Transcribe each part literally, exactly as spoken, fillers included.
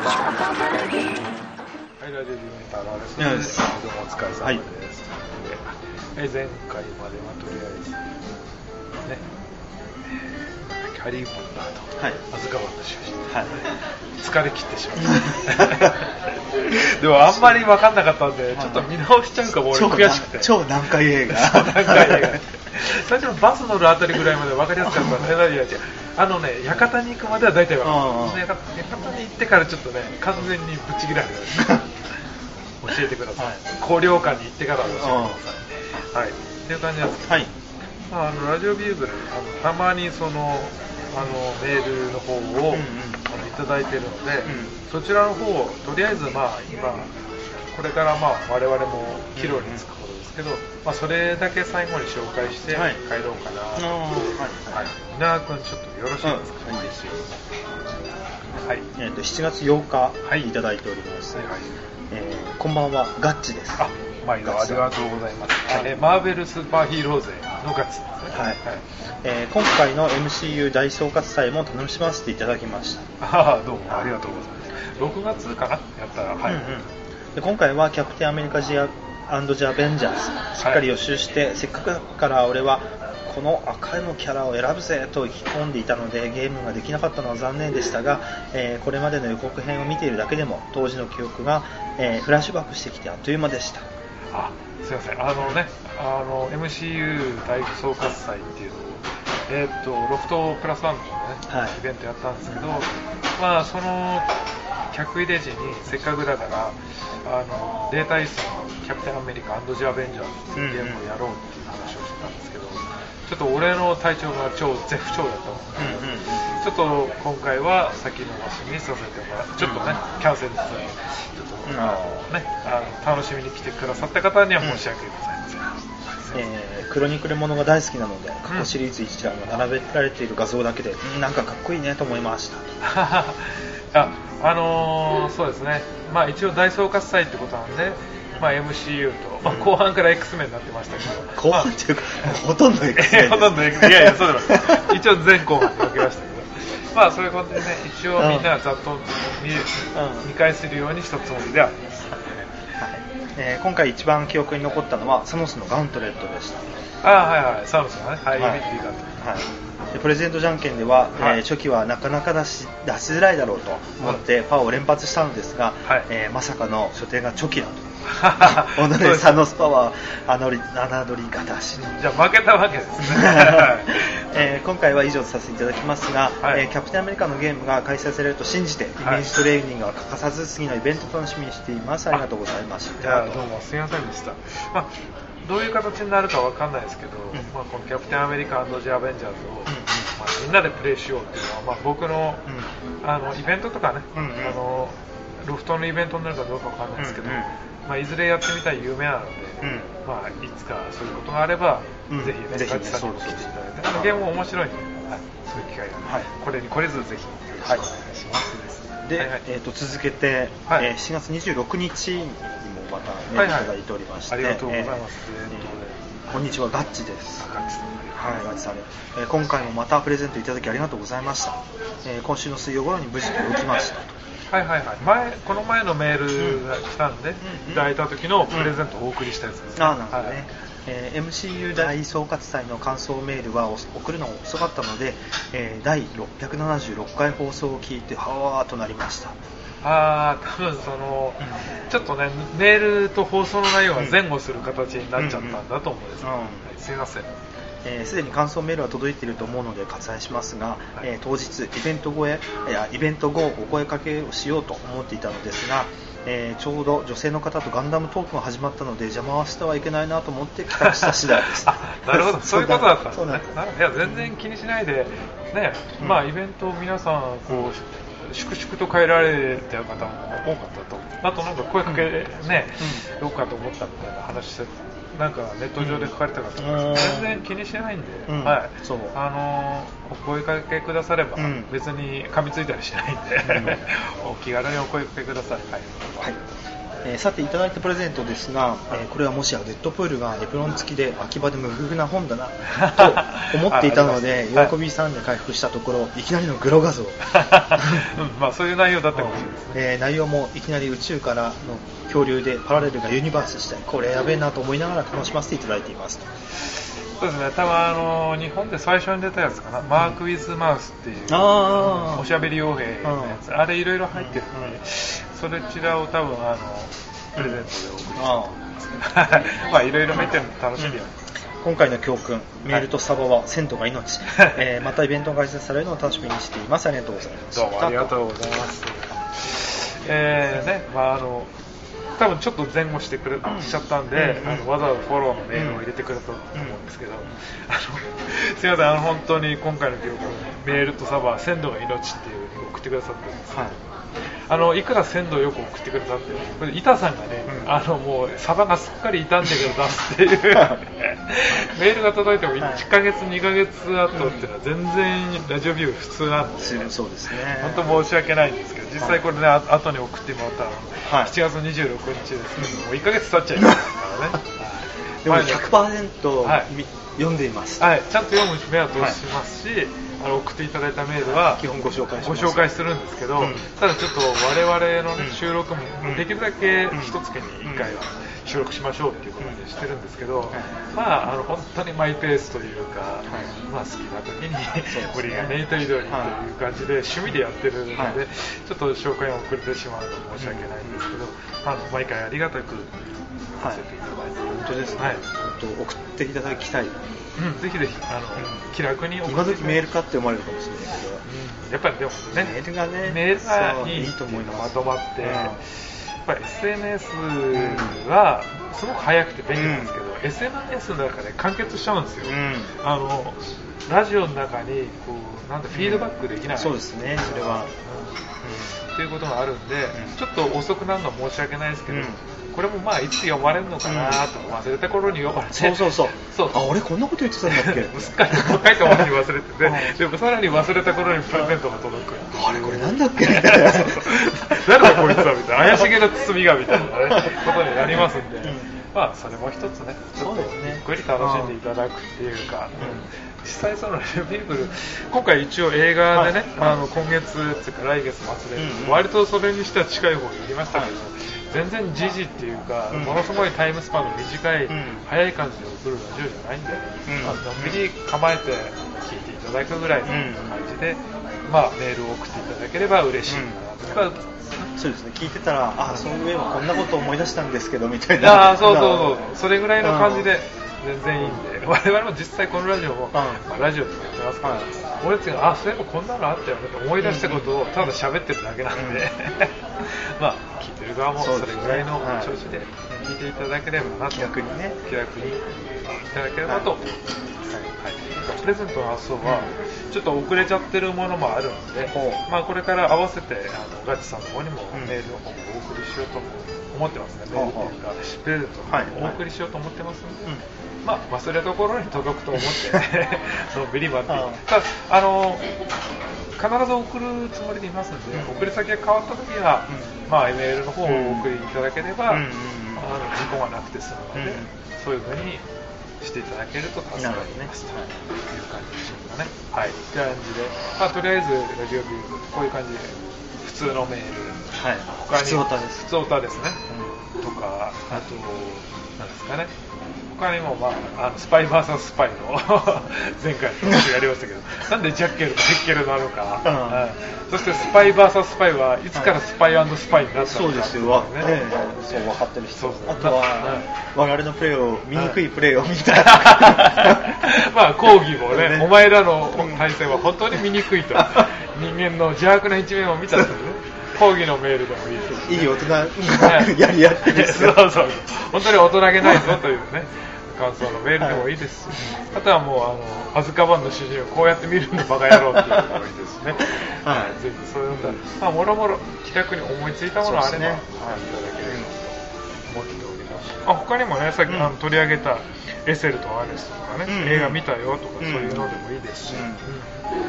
はい、ラジオディメーターのアレスです。どうもお疲れ様です。はい、前回まではとりあえずね、ハリー・ポッターと、はい、アズカバンの囚人、はい、疲れ切ってしまったでもあんまり分かんなかったんで、ちょっと見直しちゃうかも、俺悔しくて。 超難解映画難解映画最初のバス乗るあたりぐらいまで分かりやすかったんで、いやいや違う、あのね、館に行くまでは大体分かる。館に行ってからちょっとね、完全にぶっちぎられる教えてください、はい、高量館に行ってから教えてください。はい、っていう感じなんですけど、はい、まあ、あのラジオビューグル、あのたまにそのあのメールの方を、うんうん、あのいただいているので、うん、そちらの方をとりあえず、まあ、今これからまあ我々も岐路につくことですけど、うん、まあ、それだけ最後に紹介して帰ろうかなと、はいはい、稲川君ちょっとよろしいですか。うん、いいですよ。 はい、えー、としちがつようか、はい、いただいております、はいはい、えー、こんばんは、ガッチです。 あ、毎度ありがとうございます。はい、えー、マーベルスーパーヒーロー勢のガッチですね。 はい、はい、えー、今回の エムシーユー 大総括祭も楽しませていただきました。 ああ、どうもありがとうございます。ろくがつかな、やったら、はい、うんうん、 で今回はキャプテンアメリカジア&ジアベンジャーズしっかり予習して、はい、せっかくだから俺はこの赤のキャラを選ぶぜと意気込んでいたので、ゲームができなかったのは残念でしたが、えー、これまでの予告編を見ているだけでも当時の記憶が、えー、フラッシュバックしてきてあっという間でした。 あ、すいません、あのね、あの エムシーユー 大総括祭っていうのを、えー、っとロフトプラスワンの、ね、はい、イベントやったんですけど、まあ、その客入れ時にせっかくだからあのデータイスのキャプテンアメリカ&ジアベンジャーズっていうゲームをやろうっていう話をしてたんですけど、ちょっと俺の体調が超絶不調だったので、うんうん、ちょっと今回は先延ばしにさせてもらって、ちょっとね、うん、キャンセルして、ちょっと、うん、あのね、あの楽しみに来てくださった方には申し訳ございません。 うん、えー、クロニクルものが大好きなので、過去シリーズ一覧が並べられている画像だけで、うん、なんかかっこいいねと思いました。 あ、あのー、そうですね、まあ、一応大総括祭ってことなんで、まあ、エムシーユー と、まあ、後半から X メンになってましたけど、 後半っていうか、まあ、ほとんど X メンほとんど X メン、いやいや、そうだろう一応前後半に分けましたけど、まあそういうことでね、一応みんなざっと 見,、うん、見返せるようにしたつもりではあります、はい、 えー、今回一番記憶に残ったのはサノスのガウントレットでした。 ああ、はいはい、サノスがね、はい、はい、 でプレゼントじゃんけんでは、はい、えー、初期はなかなか出し、出しづらいだろうと思ってパーを連発したのですが、はい、えー、まさかの初手がチョキだとおのでサノスパワー侮り方し、 じゃあ負けたわけですね、 えー、今回は以上とさせていただきますが、はい、えー、キャプテンアメリカのゲームが開催されると信じて、イメージトレーニングは欠かさず次のイベント楽しみにしています。ありがとうございました。 じゃあどうもすみませんでした。まあ、どういう形になるかわかんないですけど、うん、まあ、このキャプテンアメリカ&ジアベンジャーズを、うん、まあ、みんなでプレイしようっていうのは、まあ、僕の、うん、あのイベントとかね、うんうん、あのロフトのイベントになるかどうかわかんないですけど、うんうん、まあ、いずれやってみたい夢なので、うん、まあ、いつかそういうことがあれば、うん、ぜひね、ガチさんにも来ていただいて、あのゲームも面白いので、はい、そういう機会が、はい、これにこれずぜひよろしくお願いします。はい、 で、はいはい、えー、と続けて、はい、えー、しちがつにじゅうろくにちにもまたメールいただいておりまして、 はいはい、ありがとうございます。 えーえー、こんにちは、ガッチです。 ガッチさん、 はい、ガッチさん、えー、今回もまたプレゼントいただきありがとうございました。えー、今週の水曜頃に無事届きましたと。 はいはいはい、前この前のメールが来たんで、うん、いただいた時のプレゼントをお送りしたやつです、ね、 うん、ああ、なるほどね、はい、えー、エムシーユー 大総括祭の感想メールは送るのが遅かったので、えー、だいろっぴゃくななじゅうろっかい放送を聞いてはわーとなりました。 ああ、多分その、うん、ちょっとね、メールと放送の内容が前後する形になっちゃったんだと思うんです、うんうんうん、はい、すいません。 すで、えー、に感想メールは届いていると思うので割愛しますが、はい、えー、当日イベント後へいやイベント後お声かけをしようと思っていたのですが、えー、ちょうど女性の方とガンダムトークが始まったので邪魔はしてはいけないなと思って帰宅した次第です。 あ、なるほど、そういうことだったんですね。いや、全然気にしないでね、うん、まあイベントを皆さんこう粛々と変えられてる方も多かったと。あとなんか声かけね、うん、どうかと思ったみたいな話してなんかネット上で書かれた方も、うん、全然気にしないんで、うん、はい、そう、あのー、お声かけくだされば、うん、別に噛みついたりしないんで、うん、お気軽にお声かけください。はい、はい、 えー、さていただいたプレゼントですが、えー、これはもしやデッドプールがエプロン付きで秋葉で無夫婦な本だなと思っていたので喜びさんで開封したところいきなりのグロ画像、うんまあ、そういう内容だったかもしれないですね、 えー、内容もいきなり宇宙からの恐竜でパラレルがユニバースしたりこれやべえなと思いながら楽しませていただいています。 そうですね、多分あの日本で最初に出たやつかな、うん、マーク・ウィズ・マウスっていうあおしゃべり傭兵のやつ、あれいろいろ入ってるんで、うん、それちらを多分あのプレゼントでお送りしたと思いますけど、まあいろいろ入ってるの楽しみや、 うん、今回の教訓、メールとサバは鮮度が命、えー、またイベントが開催されるのを楽しみにしています。ありがとうございます。 どうもありがとうございます。えーね、まああの多分ちょっと前後してくれ、うん、しちゃったんで、うん、あのわざわざフォローのメールを入れてくれたと思うんですけど、うん、あのすみません、あの本当に今回の記録メールとサバ鮮度が命っていう風に送ってくださってるんですけど、はい、あのいくら鮮度よく送ってくれたってこれ板さんがね、うん、あのもうサバがすっかり傷んでくれたっていうメールが届いてもいっかげつ、はい、にかげつ後っていうのは全然ラジオビュー普通なんで、 そうですね、 本当申し訳ないんですけど実際これね、はい、後に送ってもらったの、はい、しちがつにじゅうろくにちですけどもういっかげつ経っちゃいますからねでも ひゃくパーセント、はい、読んでいます、 はい、ちゃんと読む目は通しますし、はい、あの送っていただいたメールは基本ご紹介しますご紹介するんですけど、うん、ただちょっと我々の、ね、収録もできるだけ一月にいっかいは収録しましょうっていうことでしてるんですけど、うん、まあ、あの本当にマイペースというか、はい、まあ、好きな時に無理がねえというようにという感じで趣味でやってるので、はい、ちょっと紹介が遅れてしまうの申し訳ないんですけど、あの毎回ありがたくさせていただいて、はい、 本当ですね、はい、本当送っていただきたい、うん、 ぜひぜひあの、うん、気楽に送って今時メールかって思われるかもしれないけど、 うん、やっぱりでもねメールがねメールがいいと思うのまとまって、うん、やっぱり エスエヌエス はすごく早くて便利なんですけど、うん、エスエヌエス の中で完結しちゃうんですよ、うん、あのラジオの中にこうなんてフィードバックできない、うん、 そうですね、それは、 うん、っていうことがあるんで、うん、ちょっと遅くなるのは申し訳ないですけど、うん、これもまあいつ読まれるのかなと忘れた頃に読まれて、 そうそうそうそうあ俺こんなこと言ってたんだっけすっかり書いたものに忘れててでもさらに忘れた頃にプレゼントが届くあれこれなんだっけ誰だこいつはみたいな怪しげな包みがみたいな、ね、ことになりますんで、うん、まあそれも一つねちょっとゆっくり楽しんでいただくっていうか、実際そのレビーブル今回一応映画でね、はい、あの今月っていうか来月末で、うん、割とそれにしては近い方にやりましたけど、はい、全然時事っていうか、うん、ものすごいタイムスパンの短い、うん、早い感じで送るラジオじゃないんで、うんまあのんびり構えて聞いていただくぐらいの感じで、うんまあ、メールを送っていただければ嬉しいなと、うん、 そうですね、聞いてたらああそういえばこんなこと思い出したんですけどみたいな、 あそうそうそうそれぐらいの感じで全然いいんで、我々も実際このラジオも、うんまあ、ラジオって言ってますけど、はい、俺たちがあそういえばこんなのあったよねと思い出したことをただ喋ってるだけなんで、うん、まあ聞いてる側もそれぐらいの調子で聞いていただければなと、気楽にね気楽にいただければと思います、はいはい、プレゼントの発送はちょっと遅れちゃってるものもあるので、うんまあ、これから合わせてあのガチさんの方にもメールの方をお送りしようと思ってますね、メールというかプレゼントをお送りしようと思ってますので、はいはいまあ、忘れた頃に届くと思ってそのビリバンってただあの必ず送るつもりでいますので、うん、送り先が変わった時は、うんまあ、メールの方をお送りいただければ、うん、あの事故がなくて済むので、うん、そういう風にしていただけると助かります、ねはい、という感じでしょうかね。はい、という感じで、まあ、とりあえずラジオビューこういう感じで普通のメール、はい、他に普通オタです普通オタですね、うん、とかあと何ですかね他にも、まあ、あのスパイ ブイエス スパイの前回の話がありましたけどなんでジャッケルとヘッケルなのか、うん、そしてスパイ ブイエス スパイはいつからスパイ&スパイになったのか、ね、そうですよ、ねえー、そう分かってる人、あとは、うん、我々のプレーを醜いプレーを見たまあ講義もね、ねお前らの対戦は本当に醜いと人間の邪悪な一面を見たというね講義のメールでもいいです、ね、 いい大人やりやってるそうそう本当に大人げないぞというね感想のメールでもいいですし、はい、あとはもうあのアズカバンの主人をこうやって見るんだバカ野郎っていうのもいいですしね、はい、ぜひそういうのまあもろもろ気楽に思いついたものあれば、ねはい、いただければと思っております、あ他にもねさっき、うん、あの取り上げたエセルとアレスとかね、うん、映画見たよとか、うん、そういうのでもいいですし、うんうん、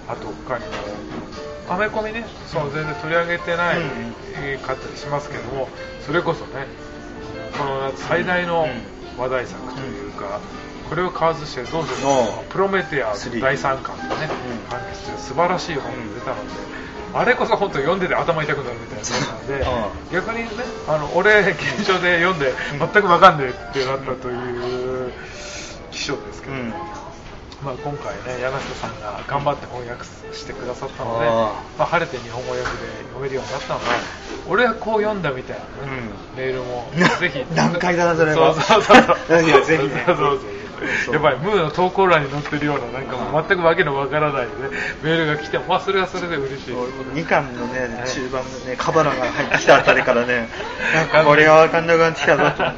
あと他にもアメコミね、そう全然取り上げてないかったりしますけども、それこそねこの夏最大の話題作というか、これを買わずしてどうするの、プロメテアだいさんかんとかね、完結する素晴らしい本が出たので、あれこそ本当読んでて頭痛くなるみたいな本なんで、逆にね、あの俺現象で読んで全く分かんねえってなったという記書ですけど、まあ、今回ね柳下さんが頑張って翻訳してくださったので、まあ、晴れて日本語訳で読めるようになったので、俺はこう読んだみたいな、ね、うん、メールもぜひ何回だなそれは。 そうそうそうそういやぜひね。そうそうそうやっぱりムーの投稿欄に載ってるようななんかもう全くわけのわからない、ね、メールが来ても、まあ、それはそれで嬉しい。 にかんのね中盤のねカバラが入ってきたあたりからねなんかこれがわかんなくなってきたぞと。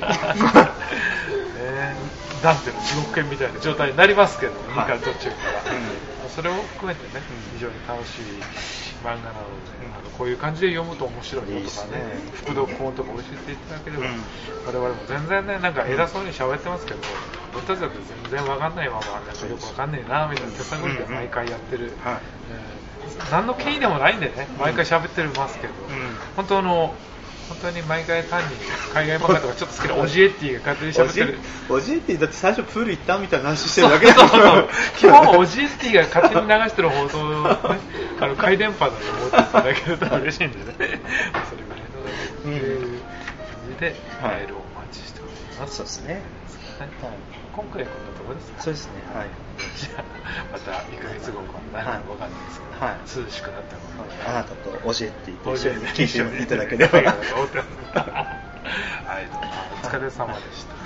ダンテの地獄犬みたいな状態になりますけど、にかん途中から、うん、それを含めてね、うん、非常に楽しい漫画なので、うん、あのこういう感じで読むと面白いよとかね、副読本とか教えていただければ、うん、我々も全然ねなんか偉そうに喋ってますけど、僕たちだって全然わかんないままなんかよくわかんないなみたいな手探りで毎回やってる、うんうんはいえー、何の権威でもないんでね毎回喋ってますけど、うん、本当あの本当に毎回単に海外漫画とかちょっと好きなオジエッティが勝手に喋ってる。 オジエッティだって最初プール行ったみたいな話してるだけだから。 基本オジエッティが勝手に流してる放送を、ね、あの回電波だと思っていただけると嬉しいんでね。それぐらいの、うん、いう感じでメールをお待ちしております。 そうですね。 はい、今回はこんなところですか。 そうですね。はい。 じゃあまたにかげつごか何年後かんないですけど、はい、涼しくなったので、 あなたとオジエッティと一緒に聞いていただければ。 はい、お疲れ様でした。